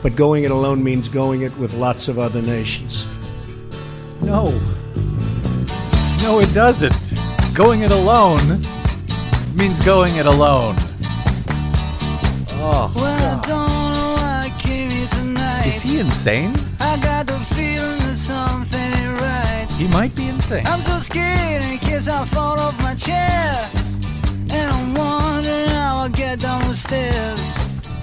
but going it alone means going it with lots of other nations. No, it doesn't. Going it alone means going it alone. Oh, well, I don't know why I came here tonight. Is he insane? I got the feeling that something ain't right. He might be insane. I'm so scared in case I fall off my chair. And I'm wondering how I'll get down the stairs.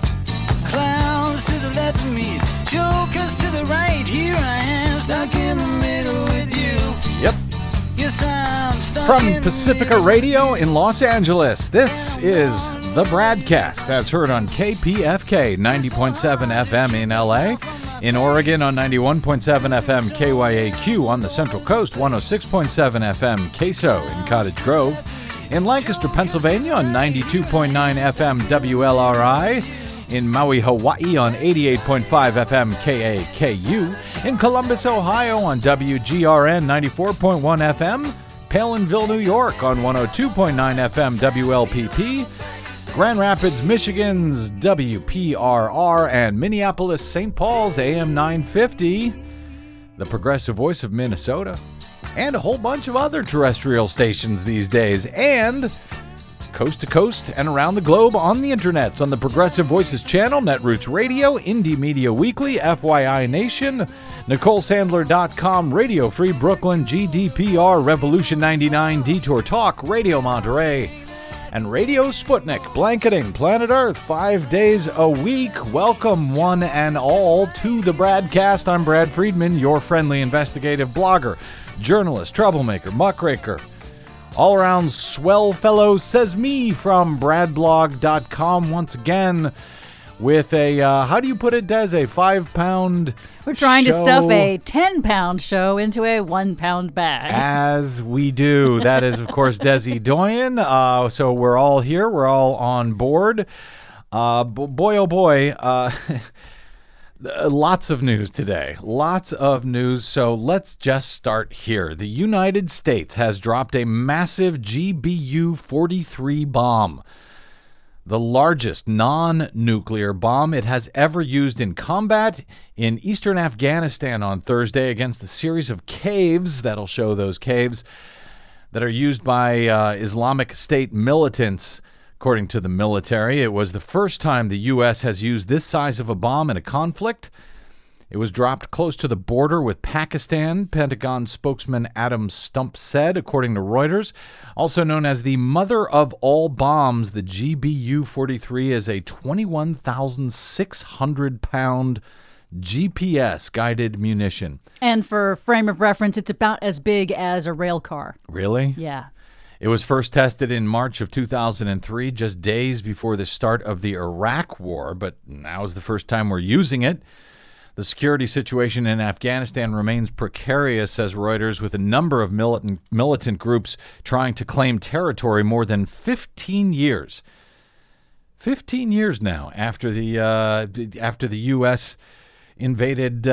Clowns to the left of me, jokers to the right. Here I am, stuck in the middle with you. Yep. Yes, I'm stuck From in Pacifica Radio in Los Angeles, this is The Bradcast. That's heard on KPFK 90.7 FM in LA. In Oregon on 91.7 FM KYAQ on the Central Coast, 106.7 FM KSO in Cottage Grove. In Lancaster, Pennsylvania on 92.9 FM WLRI. In Maui, Hawaii on 88.5 FM KAKU. In Columbus, Ohio on WGRN 94.1 FM. Palinville, New York on 102.9 FM WLPP. Grand Rapids, Michigan's WPRR, and Minneapolis, St. Paul's AM 950, the progressive voice of Minnesota, and a whole bunch of other terrestrial stations these days, and coast to coast and around the globe on the internets on the Progressive Voices channel, Netroots Radio, Indie Media Weekly, FYI Nation, NicoleSandler.com, Radio Free Brooklyn, GDPR, Revolution 99, Detour Talk, Radio Monterey, and Radio Sputnik, blanketing planet Earth 5 days a week. Welcome, one and all, to the Bradcast. I'm Brad Friedman, your friendly investigative blogger, journalist, troublemaker, muckraker, all-around swell fellow, says me from bradblog.com once again with a, how do you put it, Des, a 5-pound We're trying to show, stuff a 10-pound show into a 1-pound bag. as we do. That is, of course, Desi Doyen. So we're all here. We're all on board. Boy, oh boy, lots of news today. Lots of news. So let's just start here. The United States has dropped a massive GBU-43 bomb, the largest non-nuclear bomb it has ever used in combat in eastern Afghanistan on Thursday against a series of caves, that'll show those caves, that are used by Islamic State militants. According to the military, it was the first time the U.S. has used this size of a bomb in a conflict. It was dropped close to the border with Pakistan, Pentagon spokesman Adam Stump said, according to Reuters. Also known as the mother of all bombs, the GBU-43 is a 21,600-pound GPS-guided munition. And for frame of reference, it's about as big as a rail car. Really? Yeah. It was first tested in March of 2003, just days before the start of the Iraq War, but now is the first time we're using it. The security situation in Afghanistan remains precarious, says Reuters, with a number of militant groups trying to claim territory more than 15 years. 15 years now after the U.S. invaded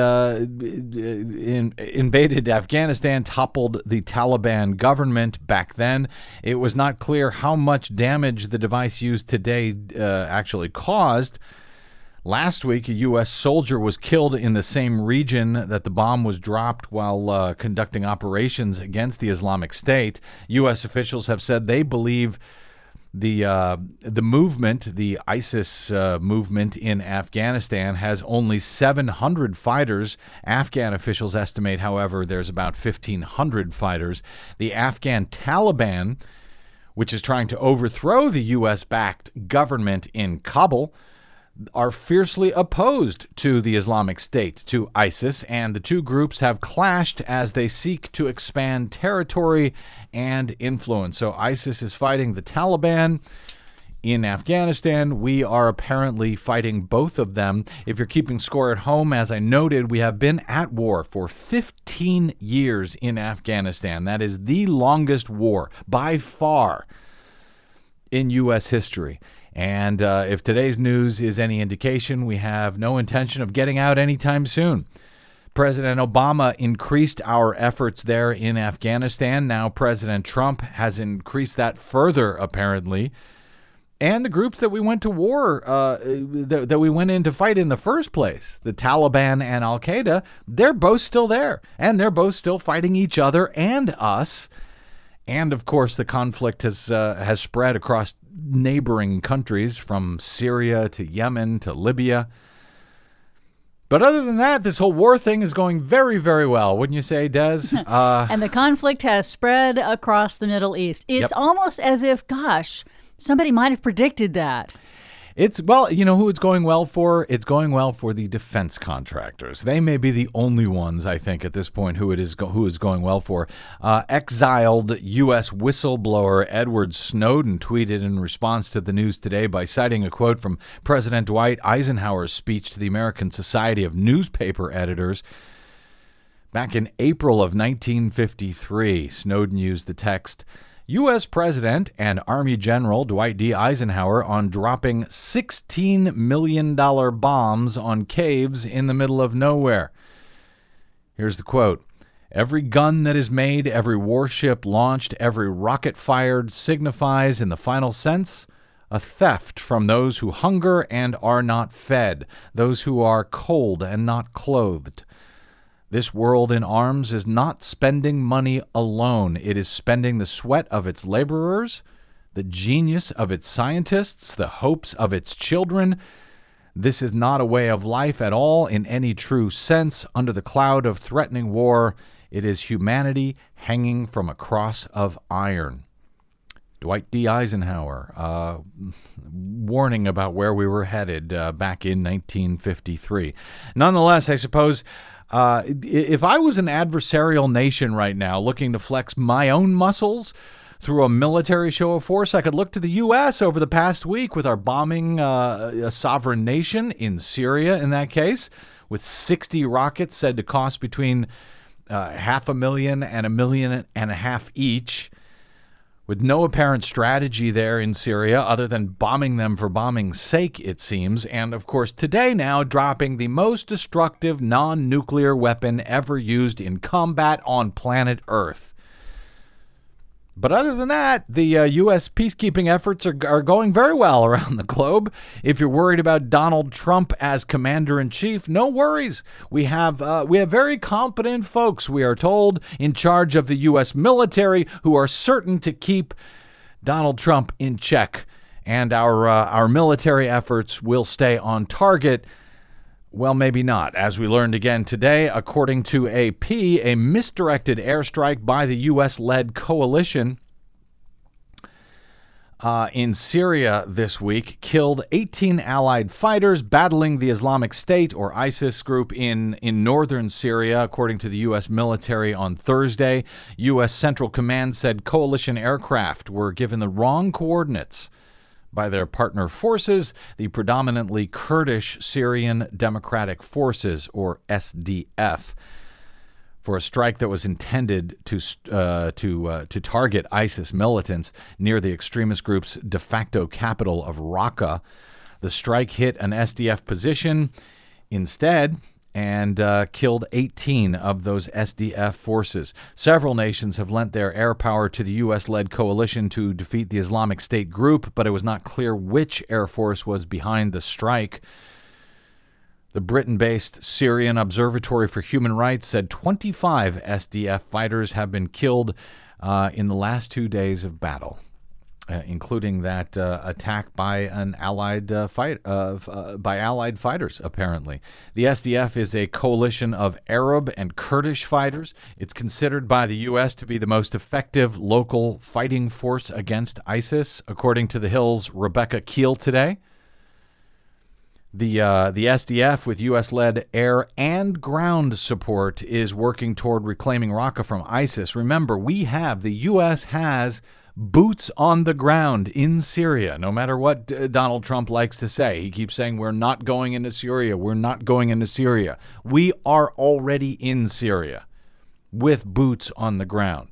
Afghanistan, toppled the Taliban government back then. It was not clear how much damage the device used today actually caused. Last week, a U.S. soldier was killed in the same region that the bomb was dropped while conducting operations against the Islamic State. U.S. officials have said they believe the movement, the ISIS movement in Afghanistan, has only 700 fighters. Afghan officials estimate, however, there's about 1,500 fighters. The Afghan Taliban, which is trying to overthrow the U.S.-backed government in Kabul, are fiercely opposed to the Islamic State, to ISIS, and the two groups have clashed as they seek to expand territory and influence. So ISIS is fighting the Taliban in Afghanistan. We are apparently fighting both of them. If you're keeping score at home, as I noted, we have been at war for 15 years in Afghanistan. That is the longest war by far in U.S. history. And if today's news is any indication, we have no intention of getting out anytime soon. President Obama increased our efforts there in Afghanistan. Now President Trump has increased that further, apparently. and the groups that we went to war, that we went in to fight in the first place, the Taliban and Al-Qaeda, they're both still there, and they're both still fighting each other and us. And, of course, the conflict has spread across neighboring countries from Syria to Yemen to Libya. But other than that, this whole war thing is going very, very well, wouldn't you say, Des? And the conflict has spread across the Middle East. It's almost as if, gosh, somebody might have predicted that. Well, you know who it's going well for? It's going well for the defense contractors. They may be the only ones, I think, at this point who is going well for. Exiled U.S. whistleblower Edward Snowden tweeted in response to the news today by citing a quote from President Dwight Eisenhower's speech to the American Society of Newspaper Editors. Back in April of 1953, Snowden used the text, U.S. President and Army General Dwight D. Eisenhower on dropping $16 million bombs on caves in the middle of nowhere. Here's the quote. Every gun that is made, every warship launched, every rocket fired signifies, in the final sense, a theft from those who hunger and are not fed, those who are cold and not clothed. This world in arms is not spending money alone. It is spending the sweat of its laborers, the genius of its scientists, the hopes of its children. This is not a way of life at all in any true sense. Under the cloud of threatening war, it is humanity hanging from a cross of iron. Dwight D. Eisenhower, warning about where we were headed back in 1953. Nonetheless, I suppose if I was an adversarial nation right now looking to flex my own muscles through a military show of force, I could look to the U.S. over the past week with our bombing a sovereign nation in Syria, in that case, with 60 rockets said to cost between $500,000 and $1.5 million each, with no apparent strategy there in Syria other than bombing them for bombing's sake, it seems. And, of course, today now dropping the most destructive non-nuclear weapon ever used in combat on planet Earth. But other than that, the U.S. peacekeeping efforts are going very well around the globe. If you're worried about Donald Trump as commander-in-chief, no worries. We have very competent folks, we are told, in charge of the U.S. military who are certain to keep Donald Trump in check. And our military efforts will stay on target. Well, maybe not. As we learned again today, according to AP, a misdirected airstrike by the U.S.-led coalition in Syria this week killed 18 Allied fighters battling the Islamic State, or ISIS, group in northern Syria, according to the U.S. military on Thursday. U.S. Central Command said coalition aircraft were given the wrong coordinates by their partner forces, the predominantly Kurdish Syrian Democratic Forces, or SDF, for a strike that was intended to target ISIS militants near the extremist group's de facto capital of Raqqa. The strike hit an SDF position instead and killed 18 of those SDF forces. Several nations have lent their air power to the U.S.-led coalition to defeat the Islamic State group, but it was not clear which air force was behind the strike. The Britain-based Syrian Observatory for Human Rights said 25 SDF fighters have been killed in the last 2 days of battle, including that attack by an Allied by Allied fighters, apparently. The SDF is a coalition of Arab and Kurdish fighters. It's considered by the U.S. to be the most effective local fighting force against ISIS, according to The Hill's Rebecca Keel today. The SDF, with U.S.-led air and ground support, is working toward reclaiming Raqqa from ISIS. Remember, the U.S. has boots on the ground in Syria, no matter what Donald Trump likes to say. He keeps saying, we're not going into Syria. We're not going into Syria. We are already in Syria with boots on the ground.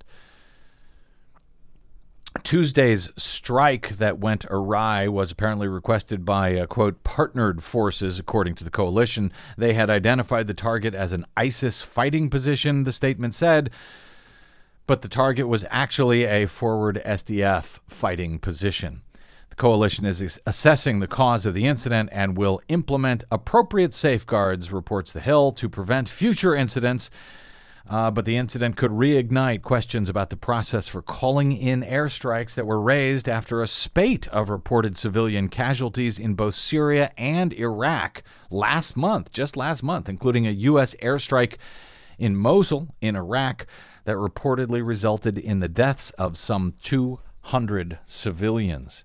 Tuesday's strike that went awry was apparently requested by, quote, partnered forces, according to the coalition. They had identified the target as an ISIS fighting position, the statement said, but the target was actually a forward SDF fighting position. The coalition is assessing the cause of the incident and will implement appropriate safeguards, reports The Hill, to prevent future incidents. But the incident could reignite questions about the process for calling in airstrikes that were raised after a spate of reported civilian casualties in both Syria and Iraq just last month, including a U.S. airstrike in Mosul in Iraq that reportedly resulted in the deaths of some 200 civilians.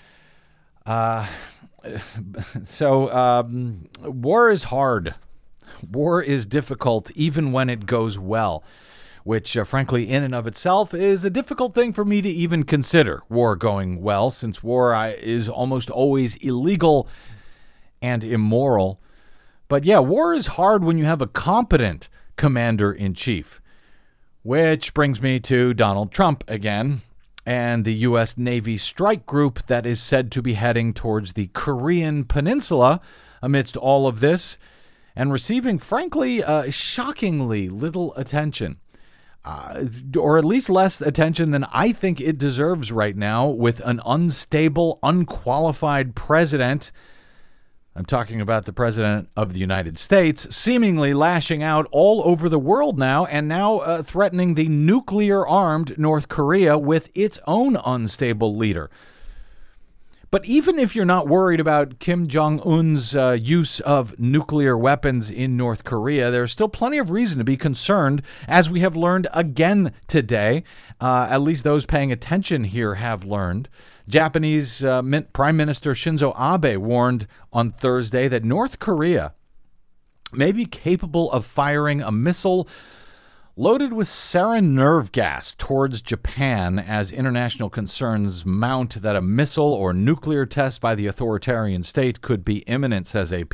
War is hard. War is difficult even when it goes well, which, frankly, in and of itself is a difficult thing for me to even consider, war going well, since war is almost always illegal and immoral. But yeah, war is hard when you have a competent commander-in-chief, which brings me to Donald Trump again and the U.S. Navy strike group that is said to be heading towards the Korean Peninsula amidst all of this, and receiving, frankly, shockingly little attention, or at least less attention than I think it deserves right now, with an unstable, unqualified president. I'm talking about the president of the United States, seemingly lashing out all over the world now, and now threatening the nuclear-armed North Korea with its own unstable leader. But even if you're not worried about Kim Jong-un's use of nuclear weapons in North Korea, there's still plenty of reason to be concerned, as we have learned again today. At least those paying attention here have learned. Japanese Prime Minister Shinzo Abe warned on Thursday that North Korea may be capable of firing a missile loaded with sarin nerve gas towards Japan as international concerns mount that a missile or nuclear test by the authoritarian state could be imminent, says AP.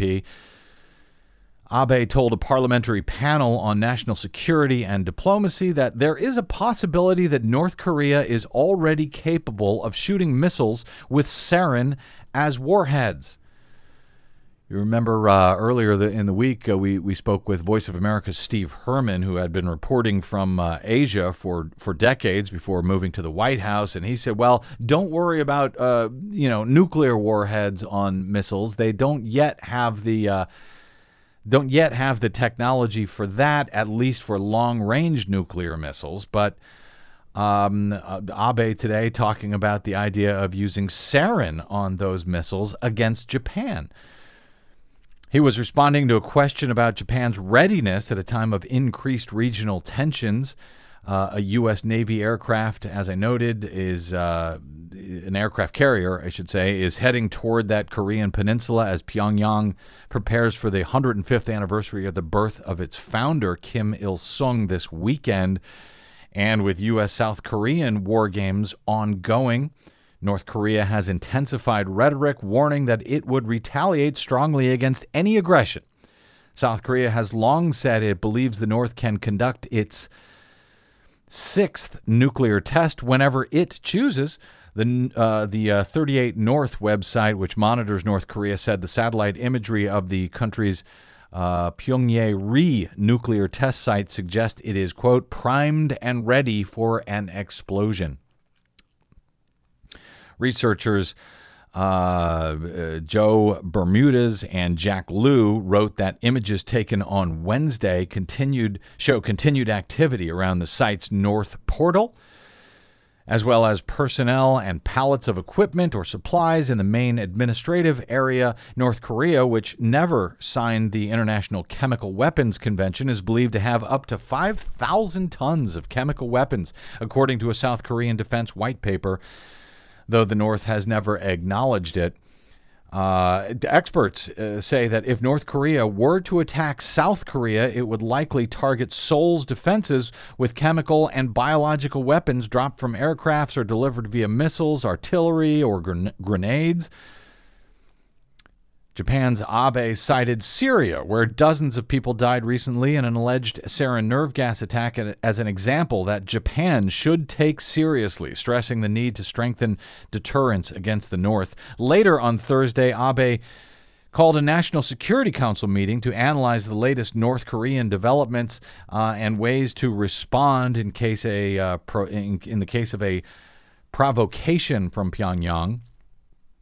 Abe told a parliamentary panel on national security and diplomacy that there is a possibility that North Korea is already capable of shooting missiles with sarin as warheads. You remember earlier in the week, we spoke with Voice of America's Steve Herman, who had been reporting from Asia for decades before moving to the White House, and he said, well, don't worry about nuclear warheads on missiles. They don't yet have the technology for that, at least for long-range nuclear missiles. But Abe today talking about the idea of using sarin on those missiles against Japan. He was responding to a question about Japan's readiness at a time of increased regional tensions. A U.S. Navy aircraft, as I noted, is an aircraft carrier, I should say, is heading toward that Korean peninsula as Pyongyang prepares for the 105th anniversary of the birth of its founder, Kim Il-sung, this weekend. And with U.S.-South Korean war games ongoing, North Korea has intensified rhetoric, warning that it would retaliate strongly against any aggression. South Korea has long said it believes the North can conduct its sixth nuclear test whenever it chooses. The 38 North website, which monitors North Korea, said the satellite imagery of the country's Pyongyang-ri nuclear test site suggests it is, quote, primed and ready for an explosion. Researchers Joe Bermudez and Jack Liu wrote that images taken on Wednesday show continued activity around the site's north portal, as well as personnel and pallets of equipment or supplies in the main administrative area. North Korea, which never signed the International Chemical Weapons Convention, is believed to have up to 5,000 tons of chemical weapons, according to a South Korean defense white paper, though the North has never acknowledged it. Experts say that if North Korea were to attack South Korea, it would likely target Seoul's defenses with chemical and biological weapons dropped from aircrafts or delivered via missiles, artillery, or grenades. Japan's Abe cited Syria, where dozens of people died recently in an alleged sarin nerve gas attack, as an example that Japan should take seriously, stressing the need to strengthen deterrence against the North. Later on Thursday, Abe called a National Security Council meeting to analyze the latest North Korean developments and ways to respond in the case of a provocation from Pyongyang.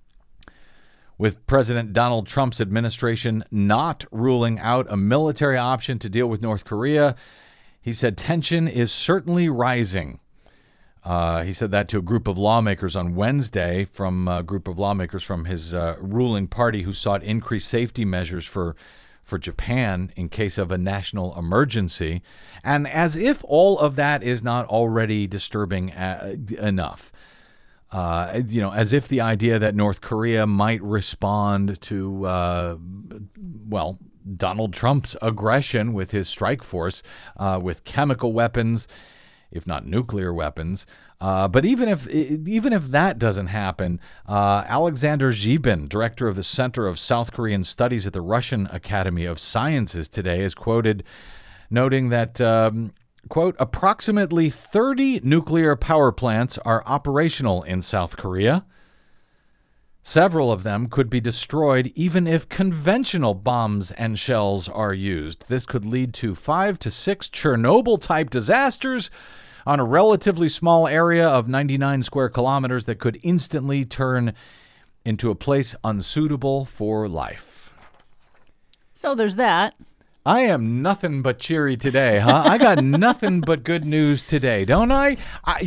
with President Donald Trump's administration not ruling out a military option to deal with North Korea. He said tension is certainly rising. He said that to a group of lawmakers on Wednesday, from a group of lawmakers from his ruling party who sought increased safety measures for Japan in case of a national emergency. And as if all of that is not already disturbing enough. As if the idea that North Korea might respond to, Donald Trump's aggression with his strike force, with chemical weapons, if not nuclear weapons. But even if that doesn't happen, Alexander Zhibin, director of the Center of South Korean Studies at the Russian Academy of Sciences today, is quoted noting that, quote, approximately 30 nuclear power plants are operational in South Korea. Several of them could be destroyed even if conventional bombs and shells are used. This could lead to 5 to 6 Chernobyl-type disasters on a relatively small area of 99 square kilometers that could instantly turn into a place unsuitable for life. So there's that. I am nothing but cheery today, huh? I got nothing but good news today, don't I?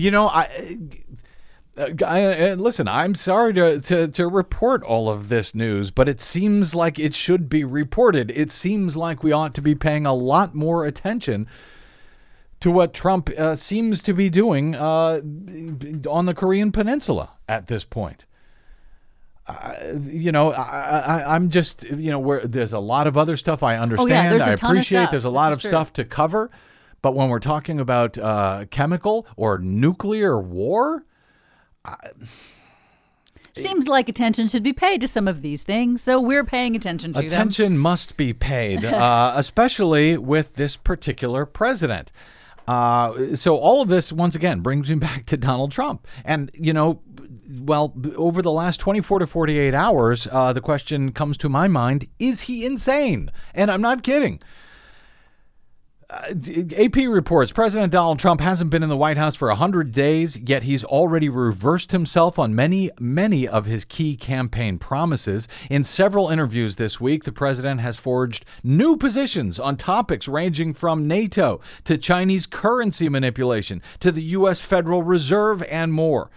Listen, I'm sorry to report all of this news, but it seems like it should be reported. It seems like we ought to be paying a lot more attention to what Trump seems to be doing on the Korean Peninsula at this point. I'm just, where there's a lot of other stuff I understand. I appreciate there's a lot of stuff to cover. But when we're talking about chemical or nuclear war, seems like attention should be paid to some of these things, so we're paying attention to them. Attention must be paid, especially with this particular president. So all of this, once again, brings me back to Donald Trump. And, over the last 24 to 48 hours, the question comes to my mind, is he insane? And I'm not kidding. AP reports President Donald Trump hasn't been in the White House for 100 days, yet he's already reversed himself on many, many of his key campaign promises. In several interviews this week, the president has forged new positions on topics ranging from NATO to Chinese currency manipulation to the U.S. Federal Reserve and more.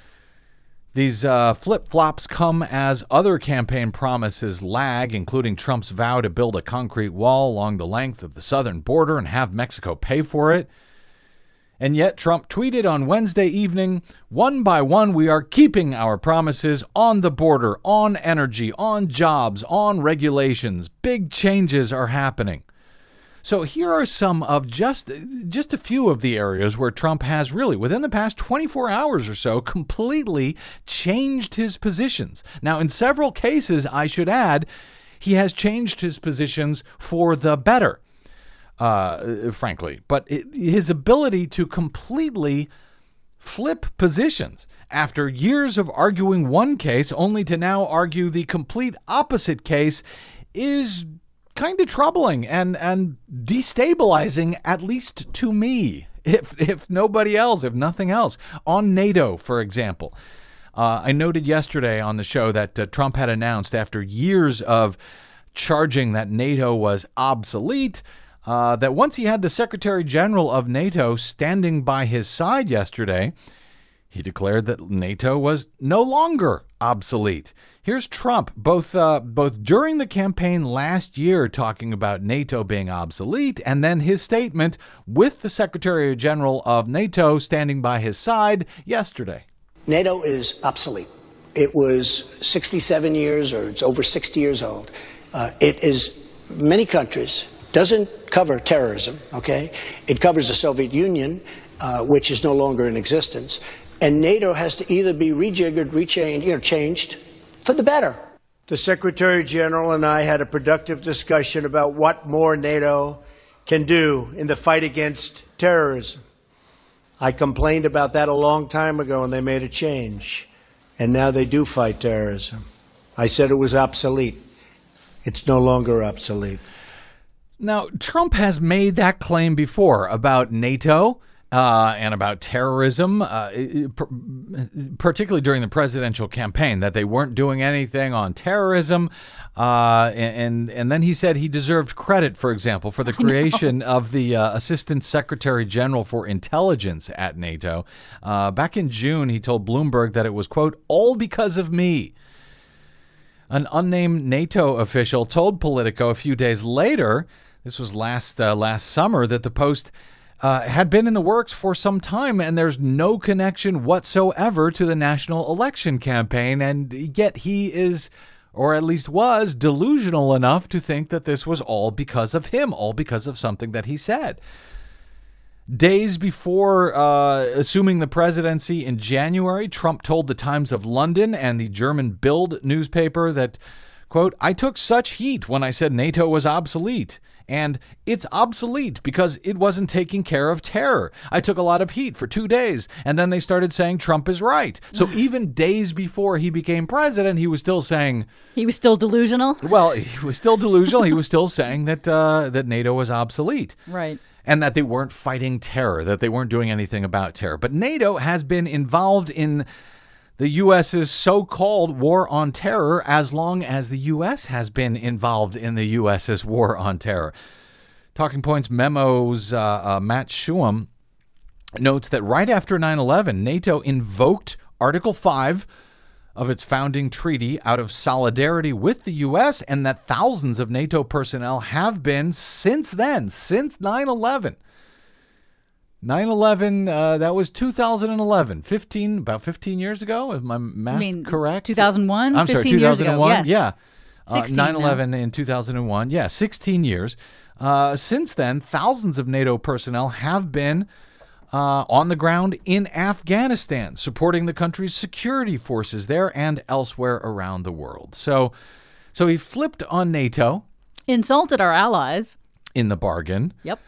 These flip-flops come as other campaign promises lag, including Trump's vow to build a concrete wall along the length of the southern border and have Mexico pay for it. And yet Trump tweeted on Wednesday evening, one by one, we are keeping our promises on the border, on energy, on jobs, on regulations. Big changes are happening. So here are some of just a few of the areas where Trump has really, within the past 24 hours or so, completely changed his positions. Now, in several cases, I should add, he has changed his positions for the better, frankly. But his ability to completely flip positions after years of arguing one case only to now argue the complete opposite case is kind of troubling and destabilizing, at least to me, if nobody else, if nothing else. On NATO, for example, I noted yesterday on the show that Trump had announced, after years of charging that NATO was obsolete, that once he had the Secretary General of NATO standing by his side yesterday, he declared that NATO was no longer obsolete. Here's Trump, both during the campaign last year talking about NATO being obsolete, and then his statement with the Secretary General of NATO standing by his side yesterday. NATO is obsolete. It was 67 years, or it's over 60 years old. It is, many countries, doesn't cover terrorism, okay? It covers the Soviet Union, which is no longer in existence. And NATO has to either be rejiggered, changed for the better. The Secretary General and I had a productive discussion about what more NATO can do in the fight against terrorism. I complained about that a long time ago, and they made a change. And now they do fight terrorism. I said it was obsolete. It's no longer obsolete. Now, Trump has made that claim before about NATO and about terrorism, particularly during the presidential campaign, that they weren't doing anything on terrorism. And then he said he deserved credit, for example, for the creation of the Assistant Secretary General for Intelligence at NATO. Back in June, he told Bloomberg that it was, quote, all because of me. An unnamed NATO official told Politico a few days later, this was last summer, that the post had been in the works for some time, and there's no connection whatsoever to the national election campaign, and yet he is, or at least was, delusional enough to think that this was all because of him, all because of something that he said. Days before assuming the presidency in January, Trump told the Times of London and the German Bild newspaper that, quote, I took such heat when I said NATO was obsolete. And it's obsolete because it wasn't taking care of terror. I took a lot of heat for 2 days, and then they started saying Trump is right. So even days before he became president, he was still saying... He was still delusional? Well, he was still delusional. He was still saying that that NATO was obsolete. Right. And that they weren't fighting terror, that they weren't doing anything about terror. But NATO has been involved in the U.S.'s so-called war on terror as long as the U.S. has been involved in the U.S.'s war on terror. Talking Points Memo's Matt Schuam notes that right after 9/11, NATO invoked Article 5 of its founding treaty out of solidarity with the U.S., and that thousands of NATO personnel have been since then, since 9/11. 9/11, that was 2011, about 15 years ago, is my math correct? 2001? I'm sorry, 2001? Yes. Yeah. 9/11 in 2001, yeah, 16 years. Since then, thousands of NATO personnel have been on the ground in Afghanistan, supporting the country's security forces there and elsewhere around the world. So he flipped on NATO. Insulted our allies. In the bargain. Yep.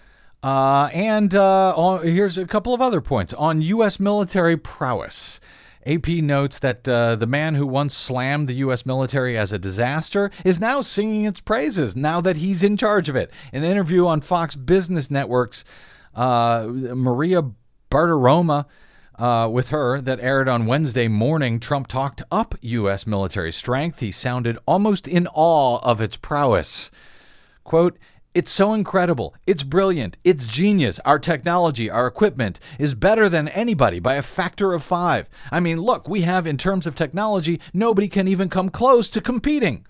Here's a couple of other points. On U.S. military prowess, AP notes that the man who once slammed the U.S. military as a disaster is now singing its praises now that he's in charge of it. In an interview on Fox Business Network's Maria Bartiromo, with her, that aired on Wednesday morning, Trump talked up U.S. military strength. He sounded almost in awe of its prowess. Quote, it's so incredible. It's brilliant. It's genius. Our technology, our equipment is better than anybody by a factor of 5. I mean, look, we have, in terms of technology, nobody can even come close to competing.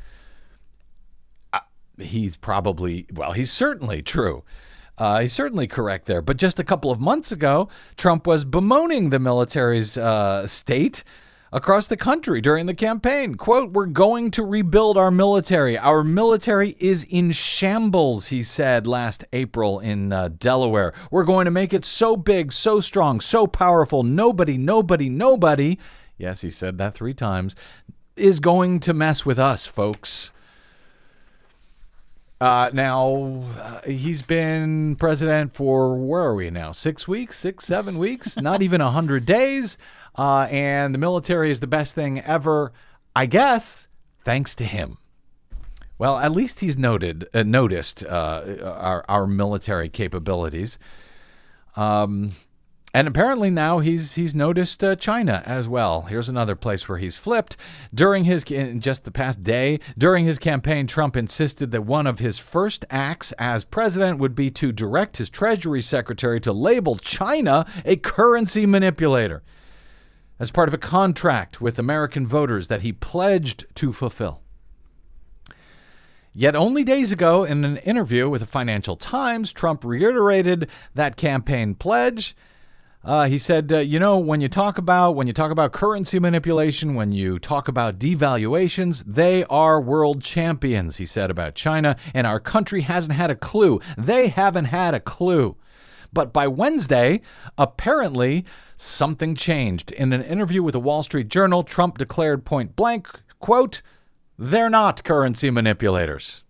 He's certainly true. He's certainly correct there. But just a couple of months ago, Trump was bemoaning the military's state across the country during the campaign. Quote, we're going to rebuild our military. Our military is in shambles, he said last April in Delaware. We're going to make it so big, so strong, so powerful. Nobody, yes, he said that 3 times, is going to mess with us, folks. He's been president for, where are we now? 6 weeks, 7 weeks, not even 100 days. And the military is the best thing ever, I guess, thanks to him. Well, at least he's noticed our military capabilities. And apparently now he's noticed China as well. Here's another place where he's flipped. In just the past day, during his campaign, Trump insisted that one of his first acts as president would be to direct his Treasury Secretary to label China a currency manipulator as part of a contract with American voters that he pledged to fulfill. Yet only days ago, in an interview with the Financial Times, Trump reiterated that campaign pledge. He said, when you talk about currency manipulation, when you talk about devaluations, they are world champions, he said about China, and our country hasn't had a clue. They haven't had a clue. But by Wednesday, apparently, something changed. In an interview with the Wall Street Journal, Trump declared point blank, quote, they're not currency manipulators.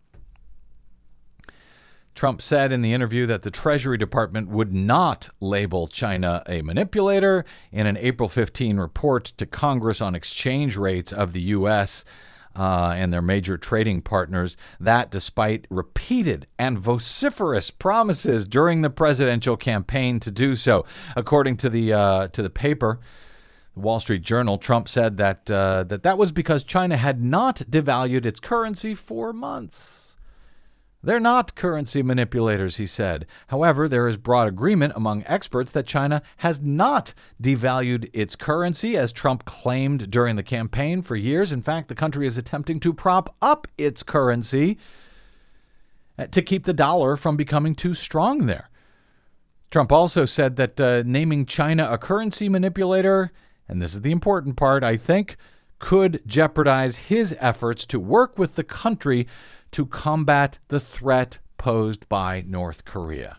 Trump said in the interview that the Treasury Department would not label China a manipulator. In an April 15 report to Congress on exchange rates of the U.S., and their major trading partners. That despite repeated and vociferous promises during the presidential campaign to do so. According to the paper, the Wall Street Journal, Trump said that was because China had not devalued its currency for months. They're not currency manipulators, he said. However, there is broad agreement among experts that China has not devalued its currency, as Trump claimed during the campaign for years. In fact, the country is attempting to prop up its currency to keep the dollar from becoming too strong there. Trump also said that naming China a currency manipulator, and this is the important part, I think, could jeopardize his efforts to work with the country to combat the threat posed by North Korea.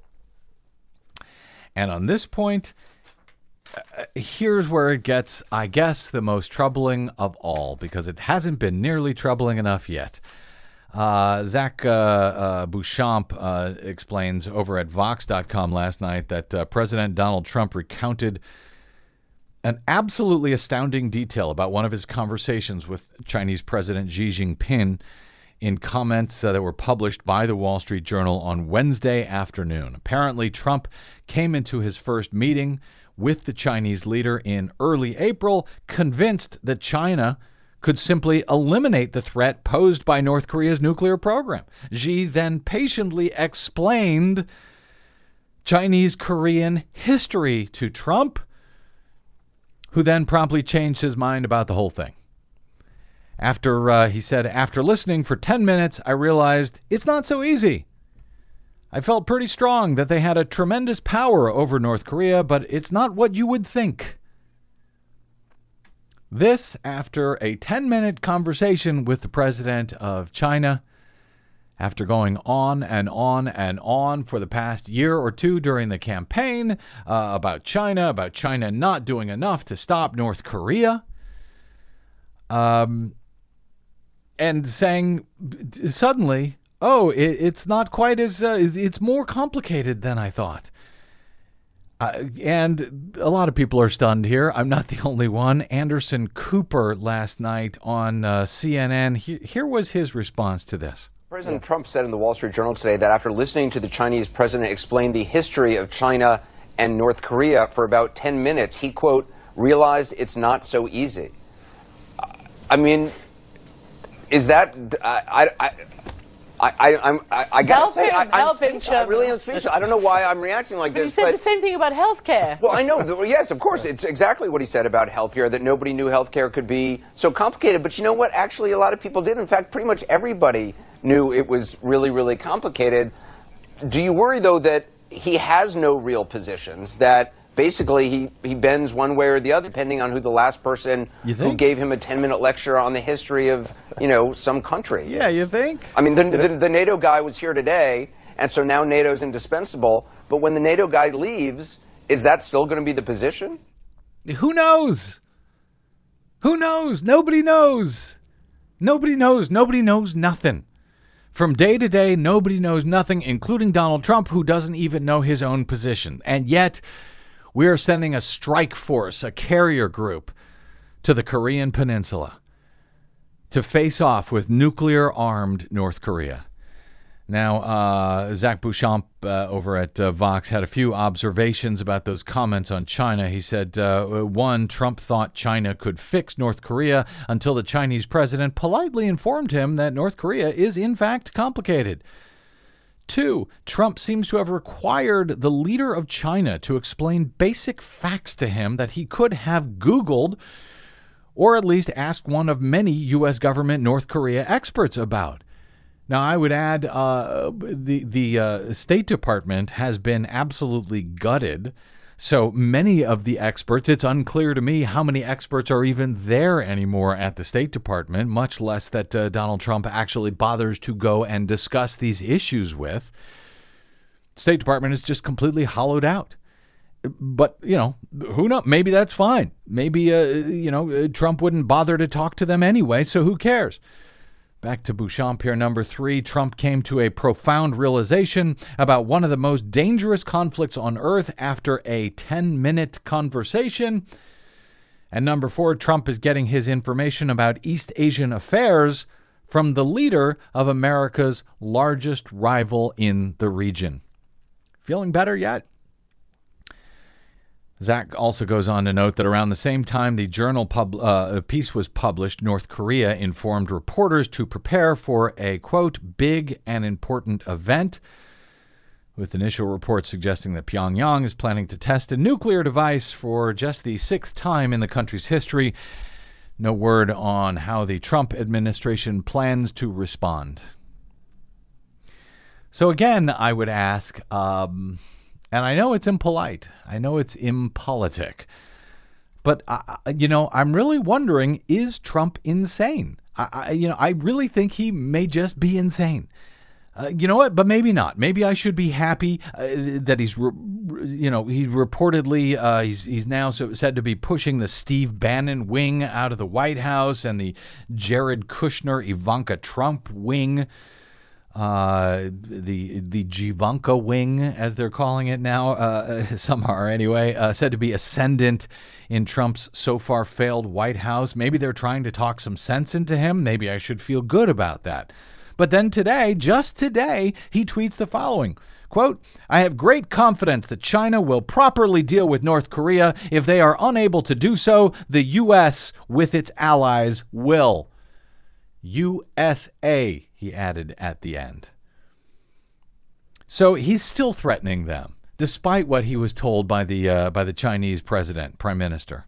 And on this point, here's where it gets, I guess, the most troubling of all, because it hasn't been nearly troubling enough yet. Zach Beauchamp explains over at Vox.com last night that President Donald Trump recounted an absolutely astounding detail about one of his conversations with Chinese President Xi Jinping in comments that were published by the Wall Street Journal on Wednesday afternoon. Apparently, Trump came into his first meeting with the Chinese leader in early April, convinced that China could simply eliminate the threat posed by North Korea's nuclear program. Xi then patiently explained Chinese-Korean history to Trump, who then promptly changed his mind about the whole thing. He said, after listening for 10 minutes, I realized it's not so easy. I felt pretty strong that they had a tremendous power over North Korea, but it's not what you would think. This after a 10-minute conversation with the president of China, after going on and on and on for the past year or two during the campaign about China not doing enough to stop North Korea. And saying suddenly, it's not quite as, it's more complicated than I thought. And a lot of people are stunned here. I'm not the only one. Anderson Cooper last night on CNN, here was his response to this. President Trump said in the Wall Street Journal today that after listening to the Chinese president explain the history of China and North Korea for about 10 minutes, he, quote, realized it's not so easy. I mean, is that I gotta say I'm speechless. I really am speechless. I don't know why I'm reacting like this. He said the same thing about healthcare. Well, I know. Yes, of course, it's exactly what he said about healthcare. That nobody knew healthcare could be so complicated. But you know what? Actually, a lot of people did. In fact, pretty much everybody knew it was really, really complicated. Do you worry though that he has no real positions? That basically, he bends one way or the other, depending on who the last person who gave him a 10-minute lecture on the history of, some country. Yeah, you think? I mean, the NATO guy was here today, and so now NATO's indispensable. But when the NATO guy leaves, is that still going to be the position? Who knows? Who knows? Nobody knows. Nobody knows. Nobody knows nothing. From day to day, nobody knows nothing, including Donald Trump, who doesn't even know his own position. And yet, we are sending a strike force, a carrier group, to the Korean Peninsula to face off with nuclear-armed North Korea. Now, Zach Beauchamp over at Vox had a few observations about those comments on China. He said, one, Trump thought China could fix North Korea until the Chinese president politely informed him that North Korea is, in fact, complicated. 2, Trump seems to have required the leader of China to explain basic facts to him that he could have Googled or at least asked one of many U.S. government North Korea experts about. Now, I would add the State Department has been absolutely gutted. So many of the experts, it's unclear to me how many experts are even there anymore at the State Department, much less that Donald Trump actually bothers to go and discuss these issues with. The State Department is just completely hollowed out. But, who knows? Maybe that's fine. Maybe, Trump wouldn't bother to talk to them anyway, so who cares? Back to Beauchamp here, number 3. Trump came to a profound realization about one of the most dangerous conflicts on earth after a 10-minute conversation. And number 4, Trump is getting his information about East Asian affairs from the leader of America's largest rival in the region. Feeling better yet? Zach also goes on to note that around the same time the journal piece was published, North Korea informed reporters to prepare for a, quote, big and important event, with initial reports suggesting that Pyongyang is planning to test a nuclear device for just the 6th time in the country's history. No word on how the Trump administration plans to respond. So again, I would ask, and I know it's impolite, I know it's impolitic, but I'm really wondering, is Trump insane? I really think he may just be insane. You know what? But maybe not. Maybe I should be happy that he's reportedly he's now said to be pushing the Steve Bannon wing out of the White House and the Jared Kushner, Ivanka Trump wing, the Jivanka wing, as they're calling it now. Some are anyway. Said to be ascendant in Trump's so far failed White House. Maybe they're trying to talk some sense into him. Maybe I should feel good about that. But then today, just today, he tweets the following, quote, I have great confidence that China will properly deal with North Korea. If they are unable to do so, the U.S. with its allies will. USA, he added at the end. So he's still threatening them, despite what he was told by the Chinese prime minister.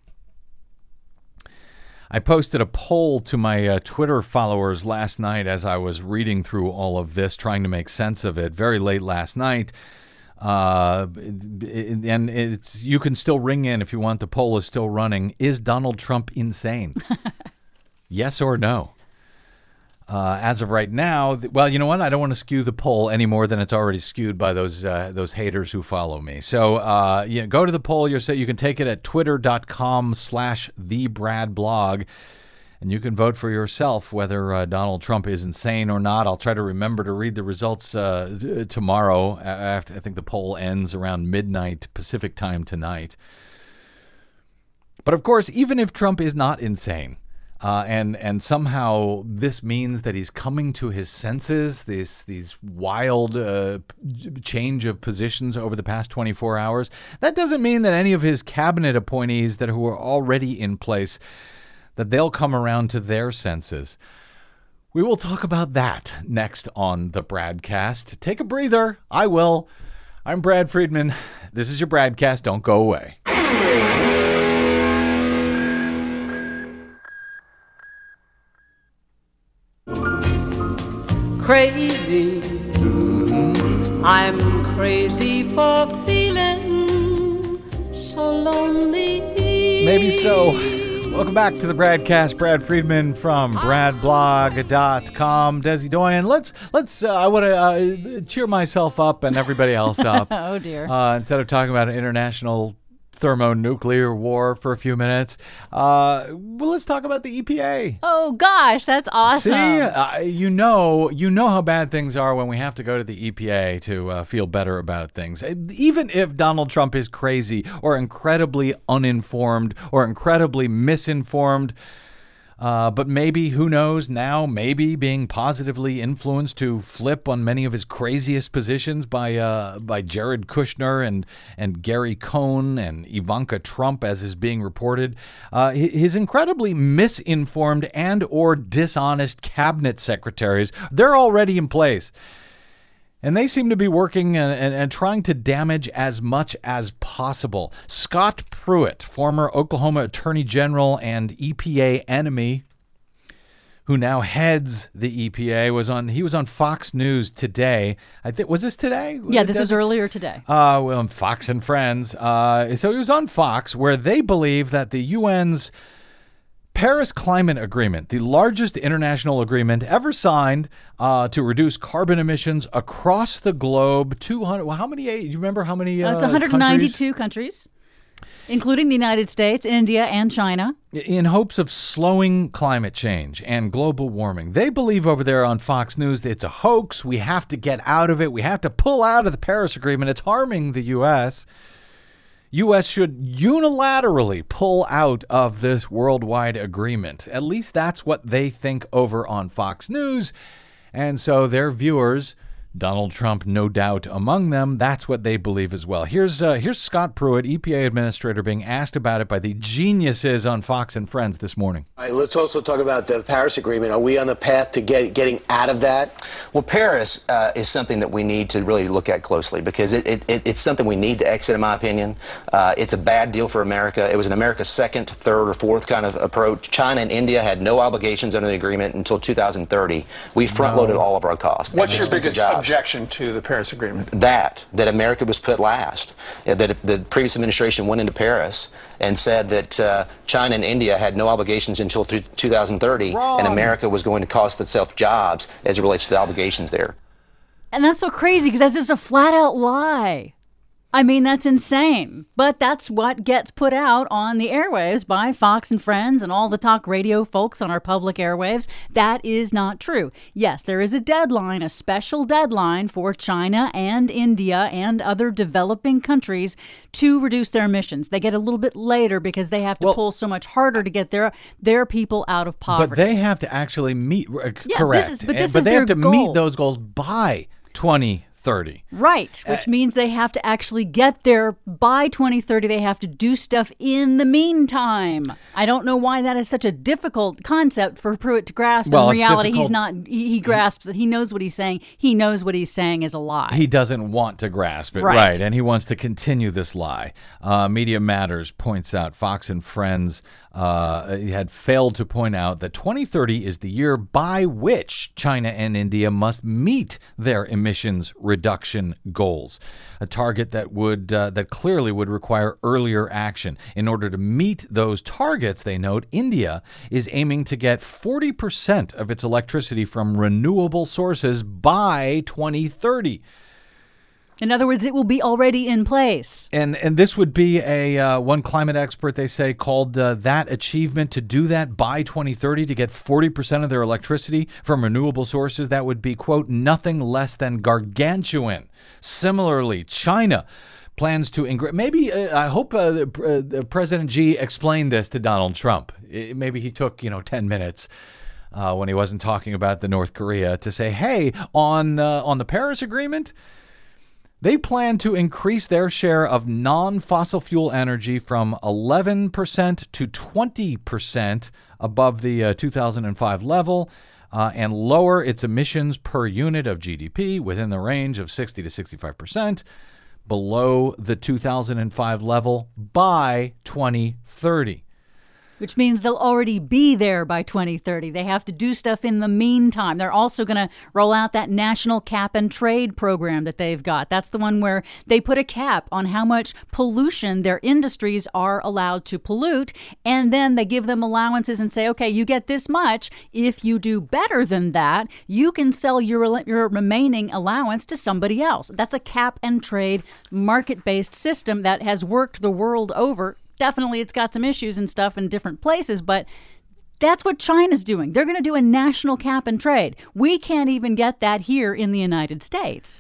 I posted a poll to my Twitter followers last night as I was reading through all of this, trying to make sense of it, very late last night. And you can still ring in if you want. The poll is still running. Is Donald Trump insane? Yes or no? As of right now, well, you know what? I don't want to skew the poll any more than it's already skewed by those haters who follow me. So go to the poll. You can take it at twitter.com/thebradblog, and you can vote for yourself whether Donald Trump is insane or not. I'll try to remember to read the results tomorrow. After I think the poll ends around midnight Pacific time tonight. But of course, even if Trump is not insane, and somehow this means that he's coming to his senses, these wild change of positions over the past 24 hours. That doesn't mean that any of his cabinet appointees who are already in place, that they'll come around to their senses. We will talk about that next on the Bradcast. Take a breather. I will. I'm Brad Friedman. This is your Bradcast. Don't go away. Crazy, I'm crazy for feeling so lonely. Maybe so. Welcome back to the Bradcast. Brad Friedman from bradblog.com. Desi Doyen. Let's. I want to cheer myself up and everybody else up. Oh dear. Instead of talking about an international thermonuclear war for a few minutes, well, let's talk about the EPA. Oh gosh, that's awesome. See, you know how bad things are when we have to go to the EPA to feel better about things. Even if Donald Trump is crazy or incredibly uninformed or incredibly misinformed, but maybe, who knows, now maybe being positively influenced to flip on many of his craziest positions by Jared Kushner and Gary Cohn and Ivanka Trump, as is being reported. His incredibly misinformed and or dishonest cabinet secretaries, they're already in place. And they seem to be working and trying to damage as much as possible. Scott Pruitt, former Oklahoma Attorney General and EPA enemy, who now heads the EPA, was on Fox News today. I think, was this today? Yeah, this was earlier today. Well, Fox and Friends. So he was on Fox, where they believe that the UN's Paris Climate Agreement, the largest international agreement ever signed to reduce carbon emissions across the globe. 200. Well, how many? Do you remember how many? It's 192 countries, including the United States, India, and China. In hopes of slowing climate change and global warming. They believe over there on Fox News that it's a hoax. We have to get out of it. We have to pull out of the Paris Agreement. It's harming the U.S. U.S. should unilaterally pull out of this worldwide agreement. At least that's what they think over on Fox News. And so their viewers, Donald Trump no doubt among them, that's what they believe as well. Here's Scott Pruitt, EPA administrator, being asked about it by the geniuses on Fox and Friends this morning. All right, let's also talk about the Paris Agreement. Are we on the path to getting out of that? Well, Paris is something that we need to really look at closely because it's something we need to exit, in my opinion. It's a bad deal for America. It was an America's second, third, or fourth kind of approach. China and India had no obligations under the agreement until 2030. We front-loaded all of our costs. What's your biggest objection to the Paris Agreement? That America was put last. That the previous administration went into Paris and said that China and India had no obligations until 2030, Wrong. and America was going to cost itself jobs as it relates to the obligations there. And that's so crazy because that's just a flat out lie. I mean, that's insane. But that's what gets put out on the airwaves by Fox and Friends and all the talk radio folks on our public airwaves. That is not true. Yes, there is a deadline, a special deadline for China and India and other developing countries to reduce their emissions. They get a little bit later because they have to pull so much harder to get their people out of poverty. But they have to actually meet, Yeah, correct. But they their have to goal. meet those goals by 2030. Right, which means they have to actually get there by 2030. They have to do stuff in the meantime. I don't know why that is such a difficult concept for Pruitt to grasp. Well, in it's reality, difficult. he's not. He grasps it. He knows what he's saying. He knows what he's saying is a lie. He doesn't want to grasp it, Right. and he wants to continue this lie. Media Matters points out Fox and Friends had failed to point out that 2030 is the year by which China and India must meet their emissions reduction goals, a target that clearly would require earlier action. In order to meet those targets, they note, India is aiming to get 40% of its electricity from renewable sources by 2030. In other words, it will be already in place. And this would be a one climate expert, they say, called that achievement to do that by 2030 to get 40% of their electricity from renewable sources. That would be, quote, nothing less than gargantuan. Similarly, China plans to maybe I hope President Xi explained this to Donald Trump. Maybe he took 10 minutes. When he wasn't talking about the North Korea to say, hey, on the Paris Agreement, they plan to increase their share of non-fossil fuel energy from 11% to 20% above the 2005 level and lower its emissions per unit of GDP within the range of 60 to 65% below the 2005 level by 2030. Which means they'll already be there by 2030. They have to do stuff in the meantime. They're also going to roll out that national cap and trade program that they've got. That's the one where they put a cap on how much pollution their industries are allowed to pollute. And then they give them allowances and say, okay, you get this much. If you do better than that, you can sell your remaining allowance to somebody else. That's a cap and trade market-based system that has worked the world over. Definitely, it's got some issues and stuff in different places, but that's what China's doing. They're going to do a national cap and trade. We can't even get that here in the United States.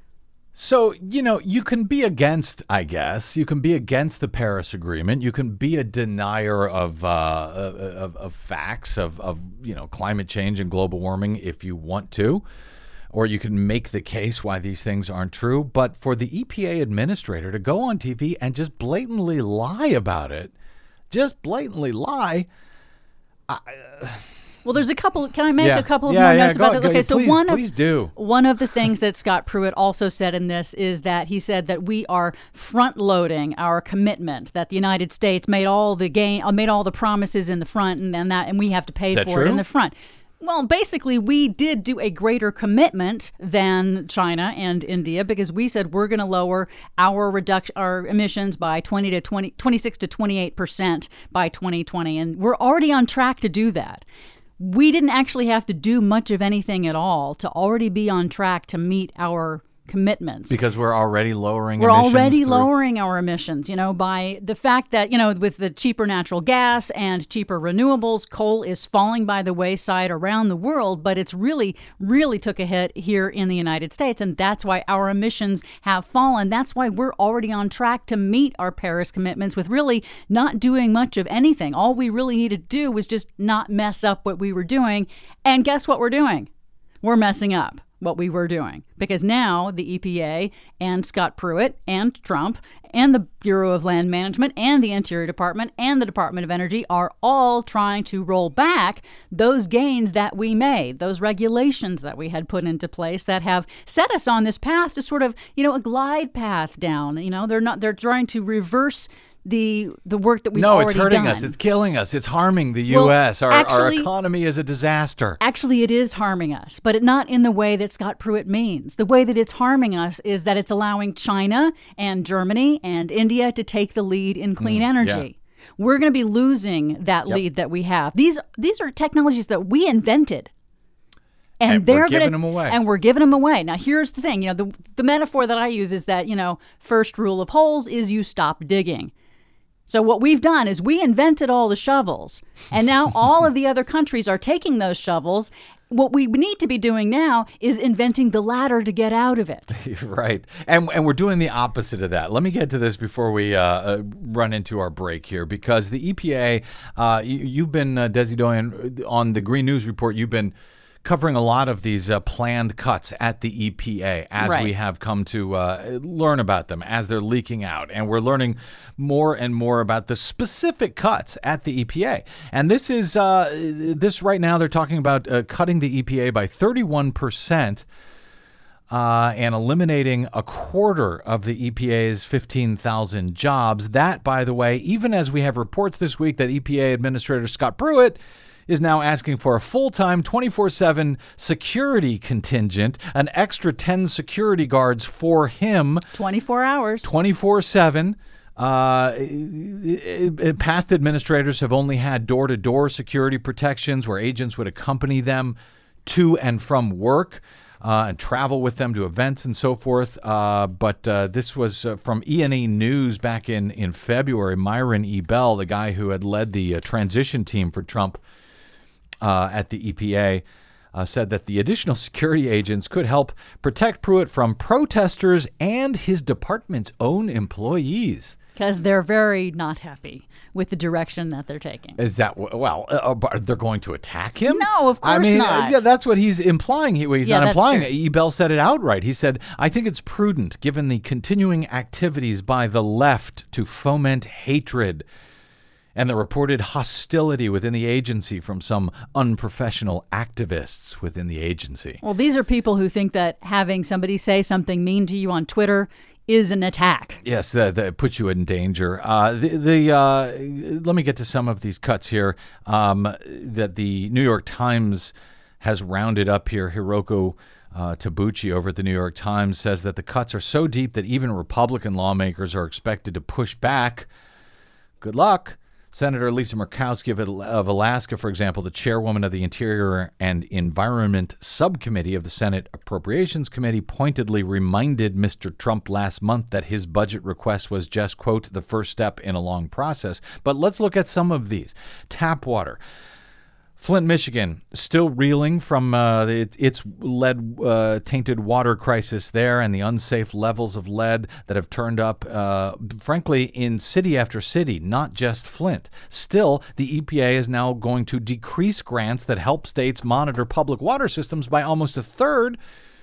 So, you can be against, I guess, you can be against the Paris Agreement. You can be a denier of facts, of climate change and global warming if you want to. Or you can make the case why these things aren't true. But for the EPA administrator to go on TV and just blatantly lie about it, Well, there's a couple. Can I make a couple of more notes about this? Okay, so please do. One of the things that Scott Pruitt also said in this is that he said that we are front-loading our commitment. That the United States made all the promises in the front, and we have to pay for it in the front. Well, basically, we did do a greater commitment than China and India because we said we're going to lower our emissions by 26 to 28% by 2020, and we're already on track to do that. We didn't actually have to do much of anything at all to already be on track to meet our commitments. Because we're already lowering We're emissions. already lowering our emissions, by the fact that, with the cheaper natural gas and cheaper renewables, coal is falling by the wayside around the world, but it's really, really took a hit here in the United States. And that's why our emissions have fallen. That's why we're already on track to meet our Paris commitments with really not doing much of anything. All we really needed to do was just not mess up what we were doing. And guess what we're doing? We're messing up what we were doing, because now the EPA and Scott Pruitt and Trump and the Bureau of Land Management and the Interior Department and the Department of Energy are all trying to roll back those gains that we made, those regulations that we had put into place that have set us on this path to sort of, a glide path down. They're trying to reverse the work that we've already done. No, it's hurting us. It's killing us. It's harming the U.S. Our economy is a disaster. Actually, it is harming us, but not in the way that Scott Pruitt means. The way that it's harming us is that it's allowing China and Germany and India to take the lead in clean energy. Yeah. We're going to be losing that lead that we have. These are technologies that we invented. And we're giving them away. And we're giving them away. Now, here's the thing. The metaphor that I use is that, first rule of holes is you stop digging. So what we've done is we invented all the shovels, and now all of the other countries are taking those shovels. What we need to be doing now is inventing the ladder to get out of it. Right. And we're doing the opposite of that. Let me get to this before we run into our break here, because the EPA, you've been, Desi Doyen, on the Green News Report, you've been covering a lot of these planned cuts at the EPA as we have come to learn about them, as they're leaking out. And we're learning more and more about the specific cuts at the EPA. And this is this right now, they're talking about cutting the EPA by 31%. And eliminating a quarter of the EPA's 15,000 jobs. That, by the way, even as we have reports this week that EPA Administrator Scott Pruitt is now asking for a full-time 24/7 security contingent, an extra 10 security guards for him. 24 hours. 24/7. Past administrators have only had door-to-door security protections where agents would accompany them to and from work and travel with them to events and so forth. But this was from E&E News back in February. Myron E. Bell, the guy who had led the transition team for Trump at the EPA, said that the additional security agents could help protect Pruitt from protesters and his department's own employees. Because they're very not happy with the direction that they're taking. Is that, they're going to attack him? No, of course not. Yeah, that's what he's implying. He's not implying it. E. Bell said it outright. He said, I think it's prudent, given the continuing activities by the left to foment hatred and the reported hostility within the agency from some unprofessional activists within the agency. Well, these are people who think that having somebody say something mean to you on Twitter is an attack. Yes, that puts you in danger. Let me get to some of these cuts here that the New York Times has rounded up here. Hiroko Tabuchi over at the New York Times says that the cuts are so deep that even Republican lawmakers are expected to push back. Good luck. Senator Lisa Murkowski of Alaska, for example, the chairwoman of the Interior and Environment Subcommittee of the Senate Appropriations Committee, pointedly reminded Mr. Trump last month that his budget request was just, quote, the first step in a long process. But let's look at some of these. Tap water. Flint, Michigan, still reeling from its lead-tainted water crisis there and the unsafe levels of lead that have turned up, frankly, in city after city, not just Flint. Still, the EPA is now going to decrease grants that help states monitor public water systems by almost a third.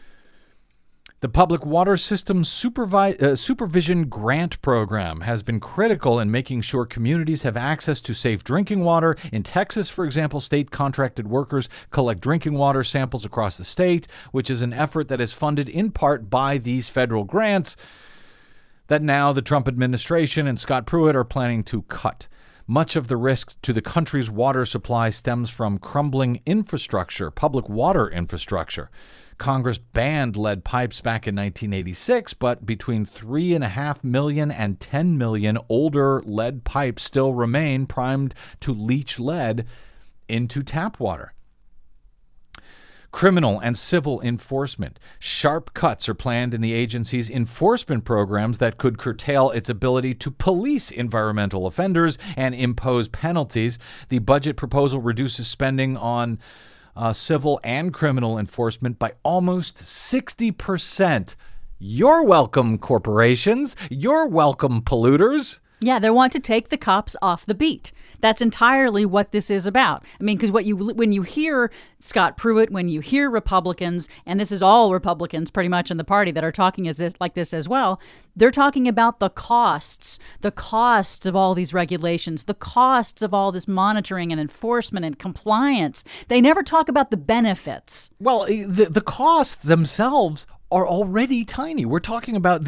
The Public Water Systems Supervision Grant Program has been critical in making sure communities have access to safe drinking water. In Texas, for example, state contracted workers collect drinking water samples across the state, which is an effort that is funded in part by these federal grants that now the Trump administration and Scott Pruitt are planning to cut. Much of the risk to the country's water supply stems from crumbling infrastructure, public water infrastructure. Congress banned lead pipes back in 1986, but between 3.5 million and 10 million older lead pipes still remain primed to leach lead into tap water. criminal and civil enforcement. Sharp cuts are planned in the agency's enforcement programs that could curtail its ability to police environmental offenders and impose penalties. The budget proposal reduces spending on civil and criminal enforcement by almost 60%. You're welcome, corporations. You're welcome, polluters. Yeah, they want to take the cops off the beat. That's entirely what this is about. I mean, because when you hear Scott Pruitt, when you hear Republicans, and this is all Republicans pretty much in the party that are talking like this as well, they're talking about the costs of all these regulations, the costs of all this monitoring and enforcement and compliance. They never talk about the benefits. Well, the costs themselves are already tiny. We're talking about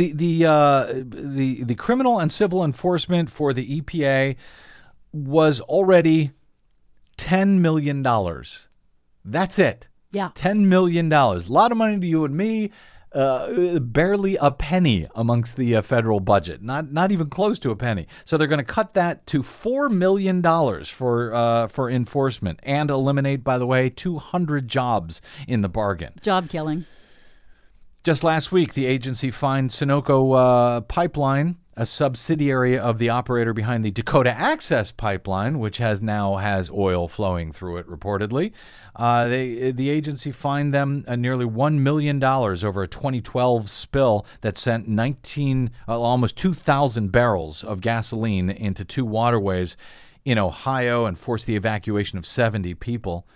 the criminal and civil enforcement for the EPA was already $10 million. That's it. Yeah. $10 million. A lot of money to you and me. Barely a penny amongst the federal budget. Not even close to a penny. So they're going to cut that to $4 million for enforcement and eliminate, by the way, 200 jobs in the bargain. Job killing. Just last week, the agency fined Sunoco Pipeline, a subsidiary of the operator behind the Dakota Access Pipeline, which now has oil flowing through it, reportedly. The agency fined them nearly $1 million over a 2012 spill that sent almost 2,000 barrels of gasoline into two waterways in Ohio and forced the evacuation of 70 people.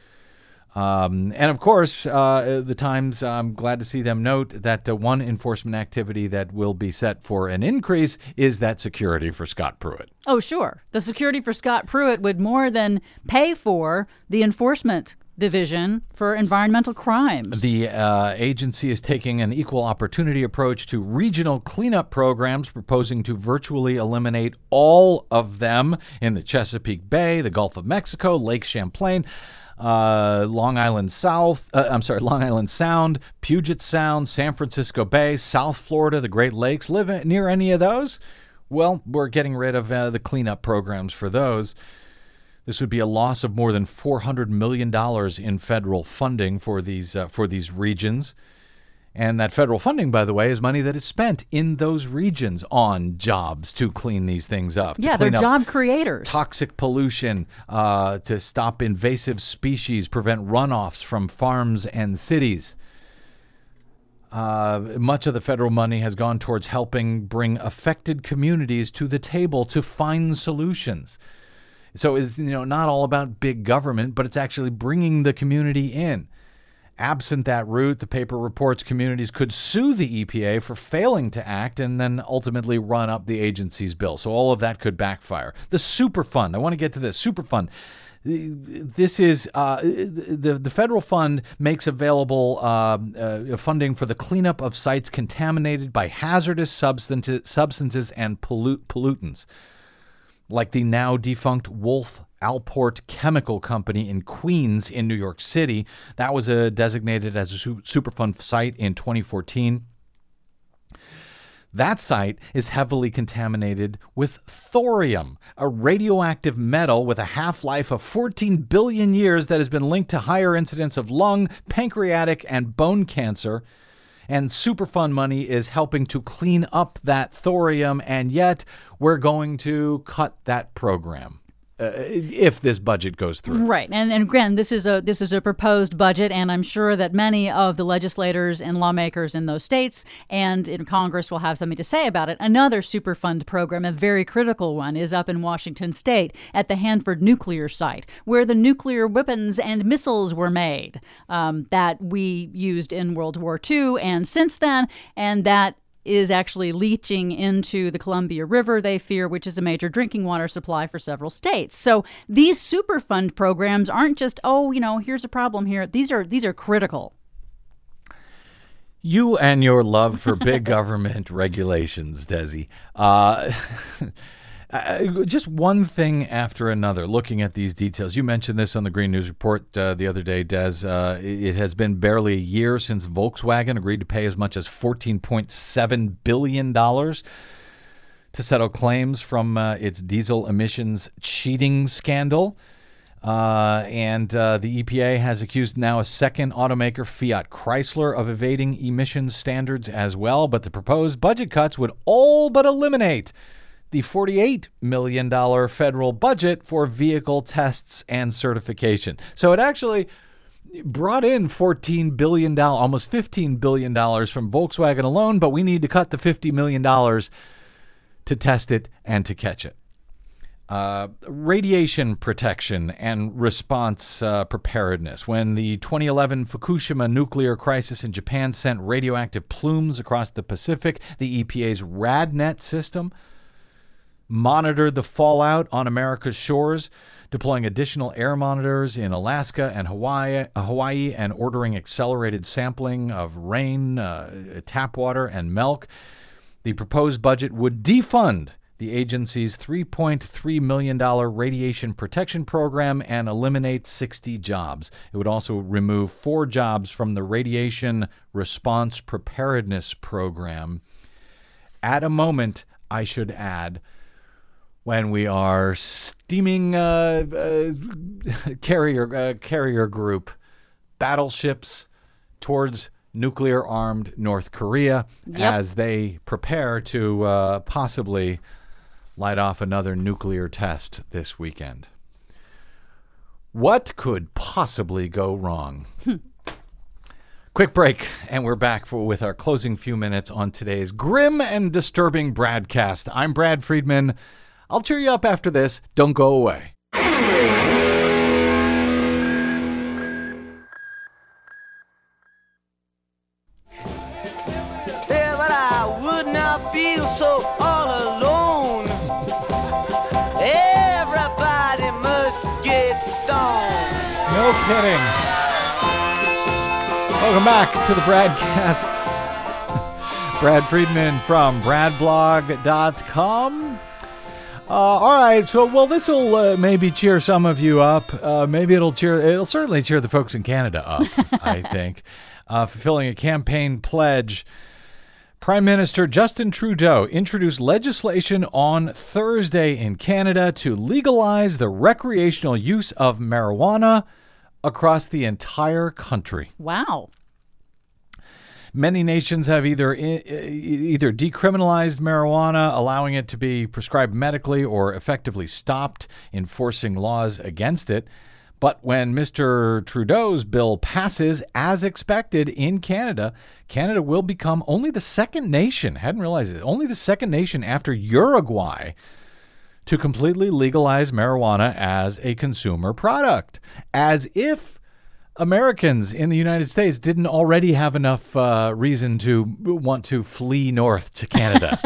And of course, the Times, I'm glad to see them note that one enforcement activity that will be set for an increase is that security for Scott Pruitt. Oh, sure. The security for Scott Pruitt would more than pay for the enforcement division for environmental crimes. The agency is taking an equal opportunity approach to regional cleanup programs, proposing to virtually eliminate all of them in the Chesapeake Bay, the Gulf of Mexico, Lake Champlain, Long Island Sound, Puget Sound, San Francisco Bay, South Florida, the Great Lakes. Live near any of those? Well, we're getting rid of the cleanup programs for those. This would be a loss of more than $400 million in federal funding for these regions. And that federal funding, by the way, is money that is spent in those regions on jobs to clean these things up. Yeah, they're job creators. Toxic pollution, to stop invasive species, prevent runoffs from farms and cities. Much of the federal money has gone towards helping bring affected communities to the table to find solutions. So it's not all about big government, but it's actually bringing the community in. Absent that route, the paper reports communities could sue the EPA for failing to act and then ultimately run up the agency's bill. So all of that could backfire. The Superfund. I want to get to this. Superfund. This is the federal fund makes available funding for the cleanup of sites contaminated by hazardous substances and pollutants, like the now defunct Wolf Alport Chemical Company in Queens in New York City. That was designated as a Superfund site in 2014. That site is heavily contaminated with thorium, a radioactive metal with a half-life of 14 billion years that has been linked to higher incidence of lung, pancreatic, and bone cancer. And Superfund money is helping to clean up that thorium, and yet we're going to cut that program. If this budget goes through. Right. And again, this is a proposed budget, and I'm sure that many of the legislators and lawmakers in those states and in Congress will have something to say about it. Another Superfund program, a very critical one, is up in Washington State at the Hanford nuclear site, where the nuclear weapons and missiles were made that we used in World War II and since then, and that is actually leaching into the Columbia River, they fear, which is a major drinking water supply for several states. So these Superfund programs aren't just, here's a problem here. These are critical. You and your love for big government regulations, Desi. Just one thing after another, looking at these details. You mentioned this on the Green News Report the other day, Des. It has been barely a year since Volkswagen agreed to pay as much as $14.7 billion to settle claims from its diesel emissions cheating scandal. And the EPA has accused now a second automaker, Fiat Chrysler, of evading emissions standards as well. But the proposed budget cuts would all but eliminate the $48 million federal budget for vehicle tests and certification. So it actually brought in $14 billion, almost $15 billion from Volkswagen alone, but we need to cut the $50 million to test it and to catch it. Radiation protection and response preparedness. When the 2011 Fukushima nuclear crisis in Japan sent radioactive plumes across the Pacific, the EPA's RadNet system monitored the fallout on America's shores, deploying additional air monitors in Alaska and Hawaii, and ordering accelerated sampling of rain, tap water, and milk. The proposed budget would defund the agency's $3.3 million radiation protection program and eliminate 60 jobs. It would also remove 4 jobs from the Radiation Response Preparedness Program. At a moment, I should add, when we are steaming carrier group battleships towards nuclear-armed North Korea as they prepare to possibly light off another nuclear test this weekend. What could possibly go wrong? Quick break, and we're back with our closing few minutes on today's grim and disturbing Bradcast. I'm Brad Friedman. I'll cheer you up after this. Don't go away. Yeah, but I would not feel so all alone. Everybody must get stoned. No kidding. Welcome back to the Bradcast. Brad Friedman from bradblog.com. All right, so this will maybe cheer some of you up. It'll certainly cheer the folks in Canada up, I think. Fulfilling a campaign pledge, Prime Minister Justin Trudeau introduced legislation on Thursday in Canada to legalize the recreational use of marijuana across the entire country. Wow. Many nations have either decriminalized marijuana, allowing it to be prescribed medically, or effectively stopped enforcing laws against it. But when Mr. Trudeau's bill passes, as expected in Canada, Canada will become only the second nation, hadn't realized it, only the second nation after Uruguay to completely legalize marijuana as a consumer product. As if Americans in the United States didn't already have enough reason to want to flee north to Canada.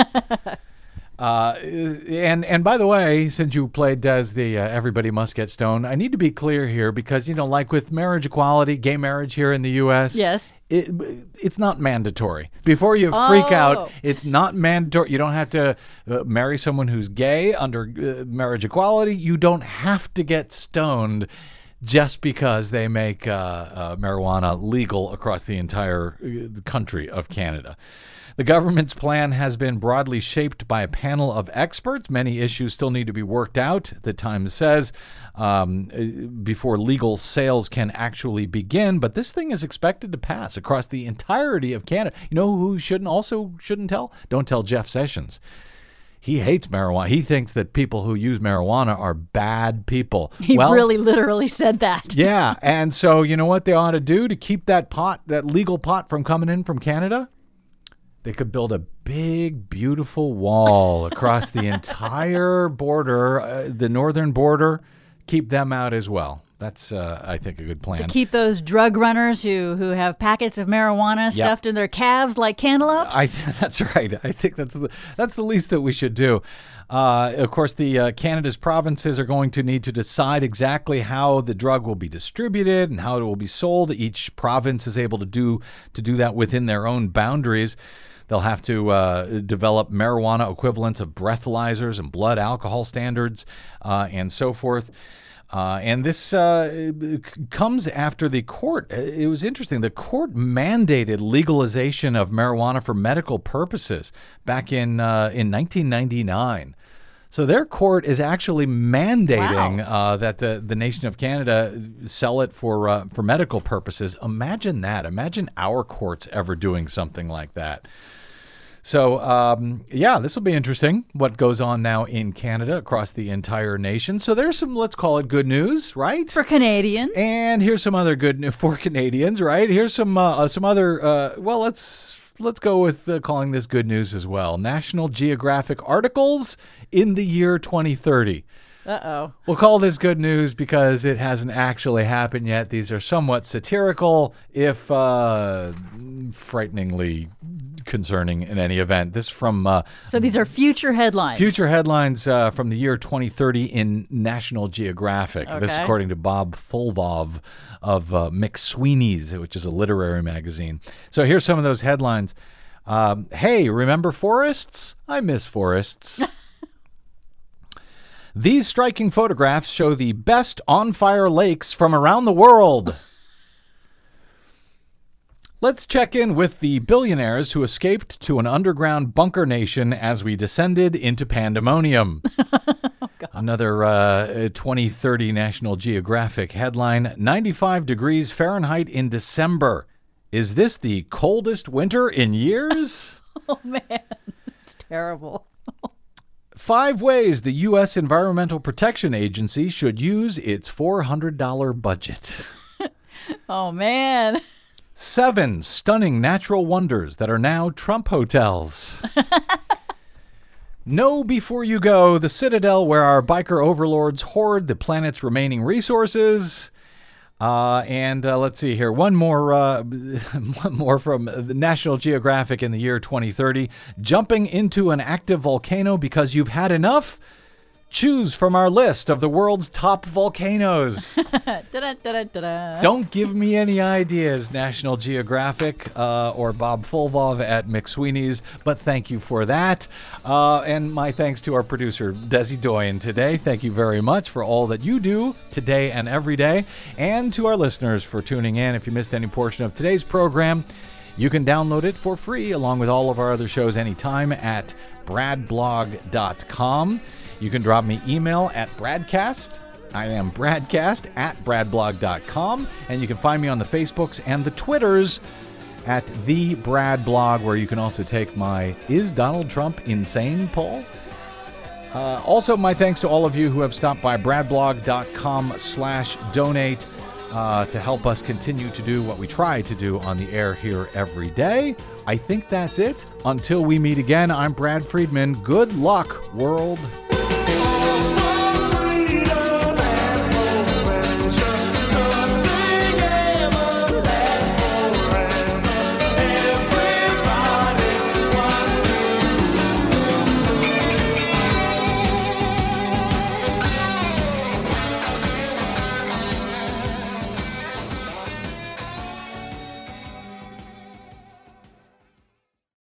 And by the way, since you played as the Everybody Must Get Stoned, I need to be clear here because, like with marriage equality, gay marriage here in the U.S., yes, it's not mandatory. Before you freak out, it's not mandatory. You don't have to marry someone who's gay under marriage equality. You don't have to get stoned just because they make marijuana legal across the entire country of Canada. The government's plan has been broadly shaped by a panel of experts. Many issues still need to be worked out, the Times says, before legal sales can actually begin. But this thing is expected to pass across the entirety of Canada. You know who shouldn't tell? Don't tell Jeff Sessions. He hates marijuana. He thinks that people who use marijuana are bad people. He really literally said that. Yeah. And so you know what they ought to do to keep that legal pot from coming in from Canada? They could build a big, beautiful wall across the entire border, the northern border, keep them out as well. That's, I think, a good plan. To keep those drug runners who have packets of marijuana stuffed in their calves like cantaloupes? That's right. I think that's the least that we should do. Of course, the Canada's provinces are going to need to decide exactly how the drug will be distributed and how it will be sold. Each province is able to do that within their own boundaries. They'll have to develop marijuana equivalents of breathalyzers and blood alcohol standards and so forth. And this comes after the court. It was interesting. The court mandated legalization of marijuana for medical purposes back in 1999. So their court is actually mandating that the nation of Canada sell it for medical purposes. Imagine that. Imagine our courts ever doing something like that. So, this will be interesting, what goes on now in Canada across the entire nation. So there's some, let's call it good news, right? For Canadians. And here's some other good news for Canadians, right? Here's some other, let's go with calling this good news as well. National Geographic articles in the year 2030. Uh-oh. We'll call this good news because it hasn't actually happened yet. These are somewhat satirical, if frighteningly concerning in any event. This from... so these are future headlines. Future headlines from the year 2030 in National Geographic. Okay. This is according to Bob Fulvov of McSweeney's, which is a literary magazine. So here's some of those headlines. Hey, remember forests? I miss forests. These striking photographs show the best on-fire lakes from around the world. Let's check in with the billionaires who escaped to an underground bunker nation as we descended into pandemonium. Another 2030 National Geographic headline, 95 degrees Fahrenheit in December. Is this the coldest winter in years? Oh, man. It's terrible. 5 ways the U.S. Environmental Protection Agency should use its $400 budget. Oh, man. 7 stunning natural wonders that are now Trump hotels. Know before you go, the Citadel where our biker overlords hoard the planet's remaining resources. Let's see here. One more from the National Geographic in the year 2030. Jumping into an active volcano because you've had enough? Choose from our list of the world's top volcanoes. Don't give me any ideas, National Geographic or Bob Fulvov at McSweeney's, but thank you for that. And my thanks to our producer, Desi Doyen, today. Thank you very much for all that you do today and every day. And to our listeners for tuning in. If you missed any portion of today's program, you can download it for free along with all of our other shows anytime at bradblog.com. You can drop me email at Bradcast. I am Bradcast at bradblog.com. And you can find me on the Facebooks and the Twitters at The Brad Blog, where you can also take my Is Donald Trump Insane poll. Also, my thanks to all of you who have stopped by bradblog.com/donate to help us continue to do what we try to do on the air here every day. I think that's it. Until we meet again, I'm Brad Friedman. Good luck, world.